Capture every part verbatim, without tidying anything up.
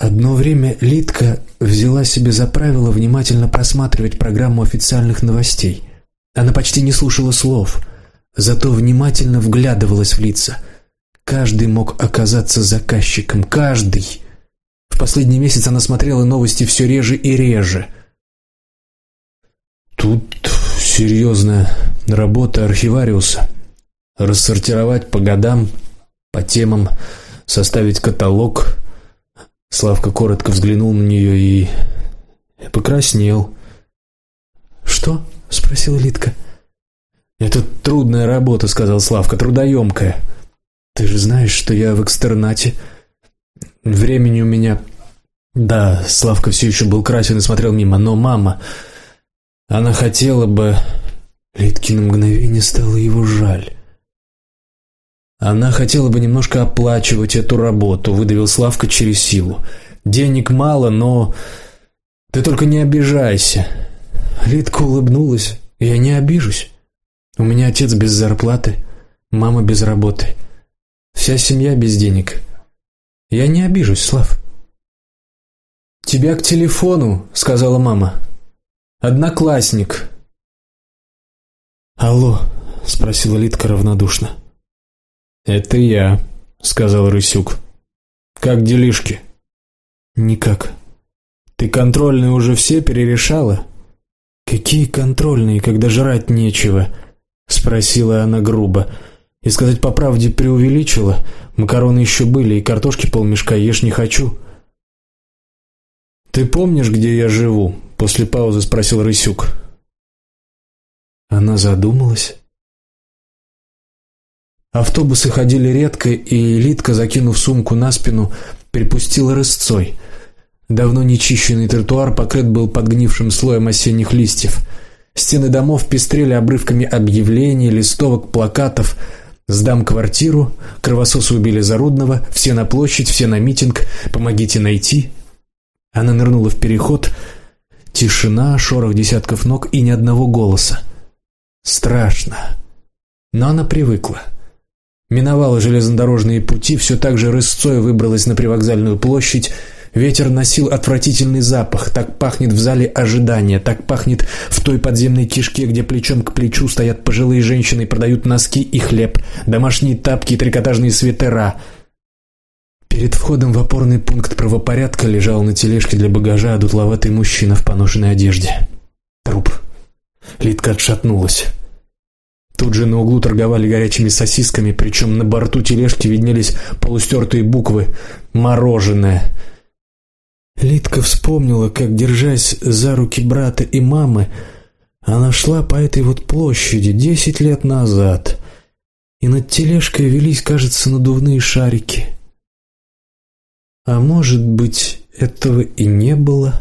Одно время Лидка взяла себе за правило внимательно просматривать программу официальных новостей. Она почти не слушала слов, зато внимательно вглядывалась в лица. Каждый мог оказаться заказчиком, каждый. В последний месяц она смотрела новости все реже и реже. Тут серьезная работа архивариуса. Рассортировать по годам, по темам, составить каталог. Славка коротко взглянул на нее и покраснел. «Что?» — спросила Лидка. «Это трудная работа», — сказал Славка, — «трудоемкая. Ты же знаешь, что я в экстернате. Времени у меня...» Да, Славка все еще был красен и смотрел мимо, но мама... Она хотела бы... Лидке на мгновение стало его жаль. Она хотела бы немножко оплачивать эту работу, выдавил Славка через силу. Денег мало, но... Ты только не обижайся. Лидка улыбнулась. Я не обижусь. У меня отец без зарплаты, мама без работы. Вся семья без денег. Я не обижусь, Слав. «Тебя к телефону», — сказала мама. «Одноклассник». «Алло», — спросила Лидка равнодушно. «Это я», — сказал Рысюк. «Как делишки?» «Никак». «Ты контрольные уже все перерешала?» «Какие контрольные, когда жрать нечего?» — спросила она грубо. И, сказать по правде, преувеличила. Макароны еще были, и картошки полмешка, ешь не хочу. «Ты помнишь, где я живу?» — после паузы спросил Рысюк. Она задумалась. Автобусы ходили редко, и Лидка, закинув сумку на спину, припустила рысцой. Давно нечищенный тротуар покрыт был подгнившим слоем осенних листьев. Стены домов пестрели обрывками объявлений, листовок, плакатов. «Сдам квартиру», «Кровососы убили Зарудного», «Все на площадь», «Все на митинг», «Помогите найти». Она нырнула в переход. Тишина, шорох десятков ног и ни одного голоса. Страшно. Но она привыкла. Миновала железнодорожные пути, все так же рысцой выбралась на привокзальную площадь. Ветер носил отвратительный запах. Так пахнет в зале ожидания, так пахнет в той подземной кишке, где плечом к плечу стоят пожилые женщины и продают носки и хлеб, домашние тапки и трикотажные свитера. Перед входом в опорный пункт правопорядка лежал на тележке для багажа одутловатый мужчина в поношенной одежде. Труп. Лидка отшатнулась. Тут же на углу торговали горячими сосисками, причем на борту тележки виднелись полустертые буквы «Мороженое». Лидка вспомнила, как, держась за руки брата и мамы, она шла по этой вот площади десять лет назад, и над тележкой велись, кажется, надувные шарики. А может быть, этого и не было?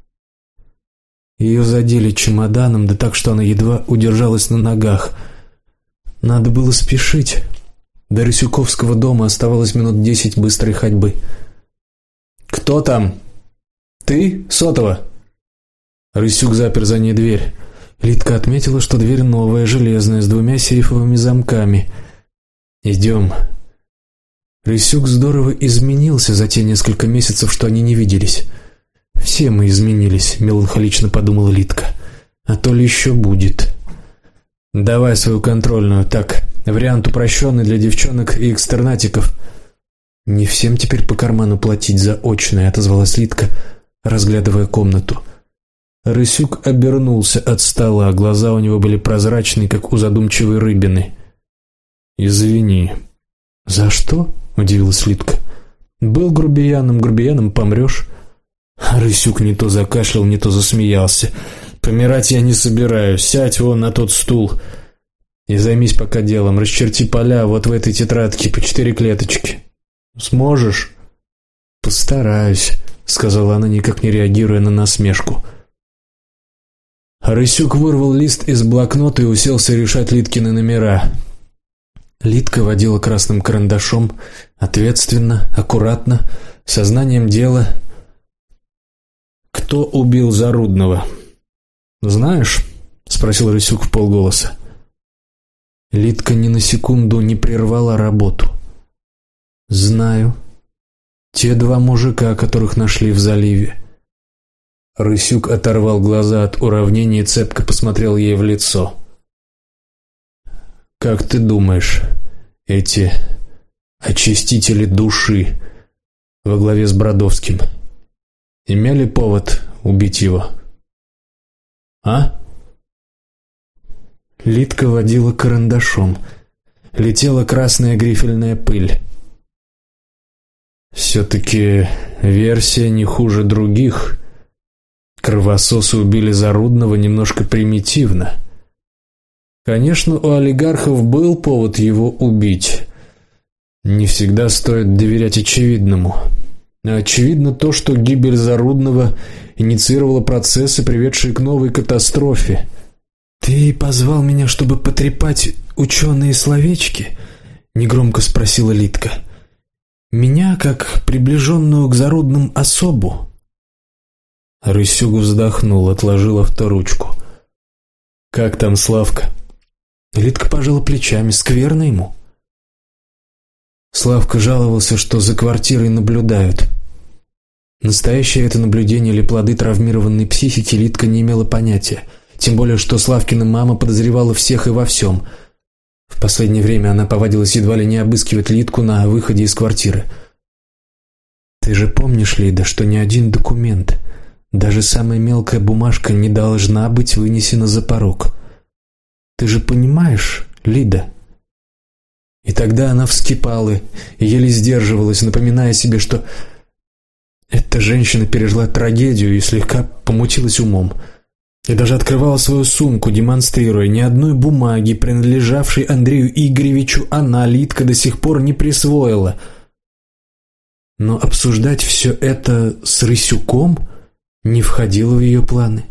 Ее задели чемоданом, да так, что она едва удержалась на ногах. Надо было спешить. До Рысюковского дома оставалось минут десять быстрой ходьбы. «Кто там? Ты, Сотова?» Рысюк запер за ней дверь. Лидка отметила, что дверь новая, железная, с двумя сейфовыми замками. «Идем». Рысюк здорово изменился за те несколько месяцев, что они не виделись. «Все мы изменились», — меланхолично подумала Лидка. «А то ли еще будет». «Давай свою контрольную. Так, вариант упрощенный для девчонок и экстернатиков». «Не всем теперь по карману платить за очное», — отозвалась Лидка, разглядывая комнату. Рысюк обернулся от стола, глаза у него были прозрачные, как у задумчивой рыбины. «Извини». «За что?» — удивилась Лидка. «Был грубияном, грубияном помрешь». Рысюк не то закашлял, не то засмеялся. «Помирать я не собираюсь. Сядь вон на тот стул и займись пока делом. Расчерти поля вот в этой тетрадке по четыре клеточки. Сможешь?» «Постараюсь», — сказала она, никак не реагируя на насмешку. Рысюк вырвал лист из блокнота и уселся решать Лидкины номера. Лидка водила красным карандашом, ответственно, аккуратно, сознанием дела. «Кто убил Зарудного?» «Знаешь?» — спросил Рысюк вполголоса. Лидка ни на секунду не прервала работу. «Знаю». Те два мужика, которых нашли в заливе. Рысюк оторвал глаза от уравнения и цепко посмотрел ей в лицо. Как ты думаешь, эти очистители души во главе с Бродовским имели повод убить его? А? Лидка водила карандашом. Летела красная грифельная пыль. Все-таки версия не хуже других. Кровососы убили Зарудного немножко примитивно. Конечно, у олигархов был повод его убить. Не всегда стоит доверять очевидному. А очевидно то, что гибель Зарудного инициировала процессы, приведшие к новой катастрофе. «Ты позвал меня, чтобы потрепать ученые словечки?» — негромко спросила Лидка. «Меня, как приближенную к Зарудным особу?» Рысюк вздохнул, отложил авторучку. «Как там Славка?» Лидка пожала плечами. «Скверно ему». Славка жаловался, что за квартирой наблюдают. Настоящее это наблюдение или плоды травмированной психики, Лидка не имела понятия. Тем более, что Славкина мама подозревала всех и во всем. В последнее время она повадилась едва ли не обыскивать Лидку на выходе из квартиры. «Ты же помнишь, Лида, что ни один документ, даже самая мелкая бумажка, не должна быть вынесена за порог. Ты же понимаешь, Лида?» И тогда она вскипала и еле сдерживалась, напоминая себе, что эта женщина пережила трагедию и слегка помутилась умом. И даже открывала свою сумку, демонстрируя: ни одной бумаги, принадлежавшей Андрею Игоревичу, она, Лидка, до сих пор не присвоила. Но обсуждать все это с Рысюком не входило в ее планы.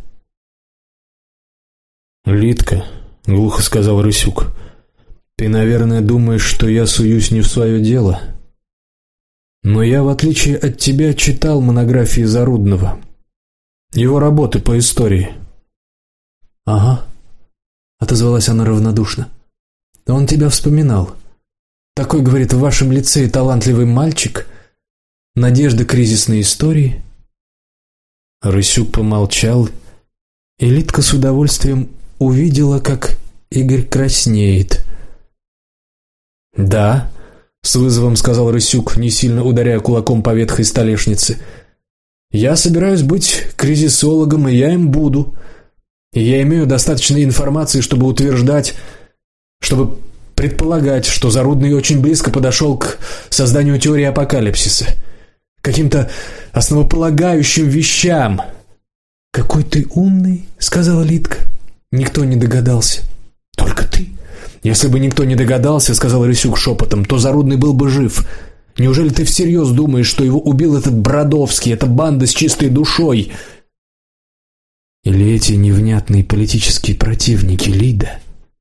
«Лидка», — глухо сказал Рысюк, — «ты, наверное, думаешь, что я суюсь не в свое дело. Но я, в отличие от тебя, читал монографии Зарудного, его работы по истории». «Ага», — отозвалась она равнодушно. «Он тебя вспоминал. Такой, говорит, в вашем лицее талантливый мальчик, надежда кризисной истории». Рысюк помолчал, и Лидка с удовольствием увидела, как Игорь краснеет. «Да», — с вызовом сказал Рысюк, не сильно ударяя кулаком по ветхой столешнице, — «я собираюсь быть кризисологом, и я им буду. И я имею достаточно информации, чтобы утверждать, чтобы предполагать, что Зарудный очень близко подошел к созданию теории апокалипсиса, к каким-то основополагающим вещам». «Какой ты умный», — сказала Лидка. «Никто не догадался». «Только ты». «Если бы никто не догадался, — сказал Рысюк шепотом, — то Зарудный был бы жив. Неужели ты всерьез думаешь, что его убил этот Бродовский, эта банда с чистой душой? Или эти невнятные политические противники, Лида?»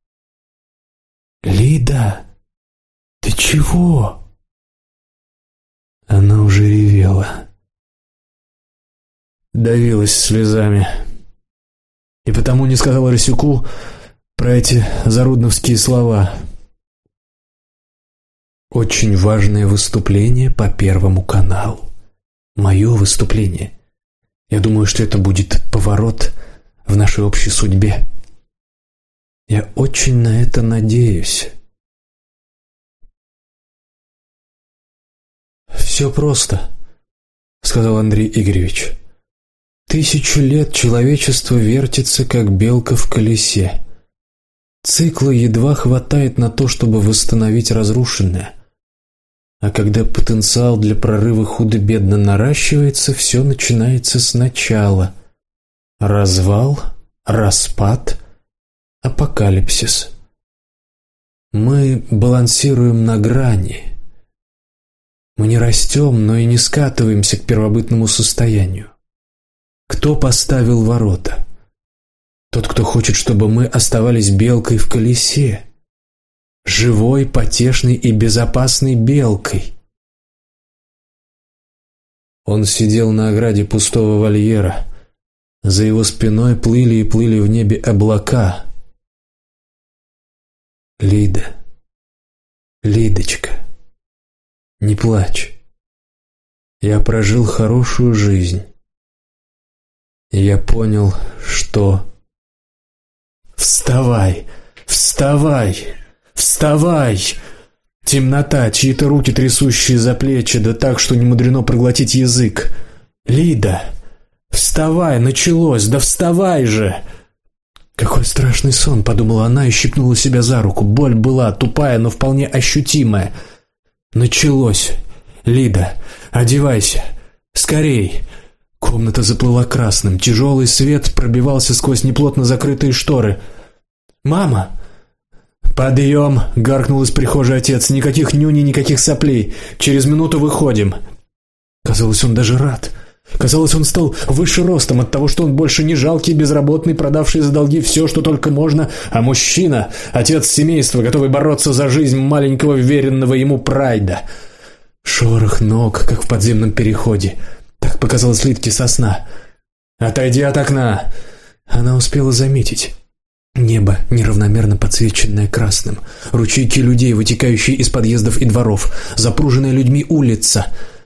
«Лида, ты чего?» Она уже ревела, давилась слезами, и потому не сказала Рысюку про эти зарудновские слова. «Очень важное выступление по Первому каналу. Мое выступление. Я думаю, что это будет поворот в нашей общей судьбе. Я очень на это надеюсь». «Все просто», — сказал Андрей Игоревич. «Тысячу лет человечество вертится, как белка в колесе. Цикла едва хватает на то, чтобы восстановить разрушенное. А когда потенциал для прорыва худо-бедно наращивается, все начинается сначала. Развал, распад, апокалипсис. Мы балансируем на грани. Мы не растем, но и не скатываемся к первобытному состоянию. Кто поставил ворота? Тот, кто хочет, чтобы мы оставались белкой в колесе. Живой, потешной и безопасной белкой». Он сидел на ограде пустого вольера. За его спиной плыли и плыли в небе облака. «Лида, Лидочка, не плачь. Я прожил хорошую жизнь. И я понял, что... Вставай! Вставай! Вставай! Темнота, чьи-то руки, трясущие за плечи, да так, что не мудрено проглотить язык. Лида! Вставай! Началось! Да вставай же! Какой страшный сон, подумала она и щипнула себя за руку. Боль была тупая, но вполне ощутимая. Началось. Лида, одевайся. Скорей. Комната заплыла красным. Тяжелый свет пробивался сквозь неплотно закрытые шторы. «Мама!» «Подъем!» — гаркнул из прихожей отец. «Никаких нюней, никаких соплей. Через минуту выходим». Казалось, он даже рад. Казалось, он стал выше ростом от того, что он больше не жалкий безработный, продавший за долги все, что только можно, а мужчина, отец семейства, готовый бороться за жизнь маленького веренного ему прайда. Шорох ног, как в подземном переходе. Так показалось Лидке со сна. «Отойди от окна!» Она успела заметить. Небо, неравномерно подсвеченное красным. Ручейки людей, вытекающие из подъездов и дворов. Запруженная людьми улица.